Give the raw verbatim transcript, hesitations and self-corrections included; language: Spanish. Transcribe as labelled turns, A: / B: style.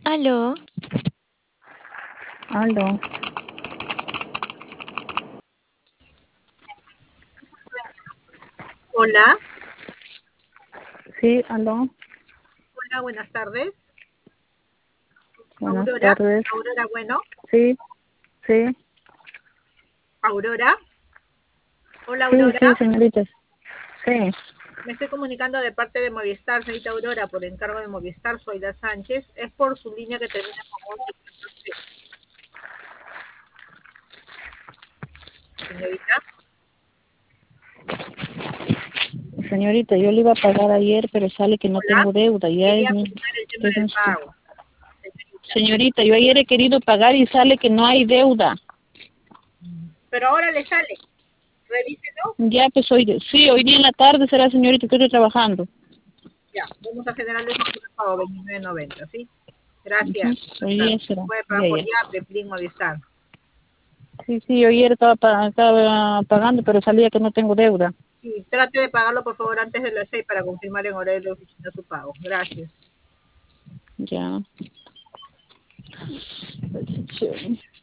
A: Aló,
B: Aló,
C: Hola,
B: sí, aló,
C: hola, buenas tardes.
B: buenas
C: Aurora,
B: tardes.
C: Aurora, bueno,
B: Sí, sí,
C: Aurora. Hola,
B: sí,
C: Aurora.
B: sí, señoritas. Sí,
C: Me estoy comunicando de parte de Movistar, señorita Aurora, por encargo de Movistar, soy la Sánchez. Es por su línea que termina con once punto tres. Señorita,
B: señorita, yo le iba a pagar ayer, pero sale que no
C: hola.
B: tengo deuda. Ya es
C: Quería
B: mi,
C: aclarar el tema
B: es
C: del
B: mi-
C: pago, señorita.
B: Señorita, yo ayer he querido pagar y sale que no hay deuda.
C: Pero ahora le sale. Revíselo.
B: Ya pues hoy, sí, hoy día en la tarde será, señorita, que estoy trabajando.
C: Ya, vamos a generarle su primer pago, veintinueve noventa, ¿sí?
B: Ujú,
C: Gracias. Buenas
B: hoy día
C: tardes.
B: será,
C: Puede pagar
B: ya,
C: por
B: ya.
C: Yape, Plin, Movistar.
B: Sí, sí, yo ayer estaba, pa- estaba pagando, pero salía que no tengo deuda.
C: Sí, trate de pagarlo por favor antes de las seis para confirmar en horario de oficina su pago. Gracias.
B: Ya. Sí.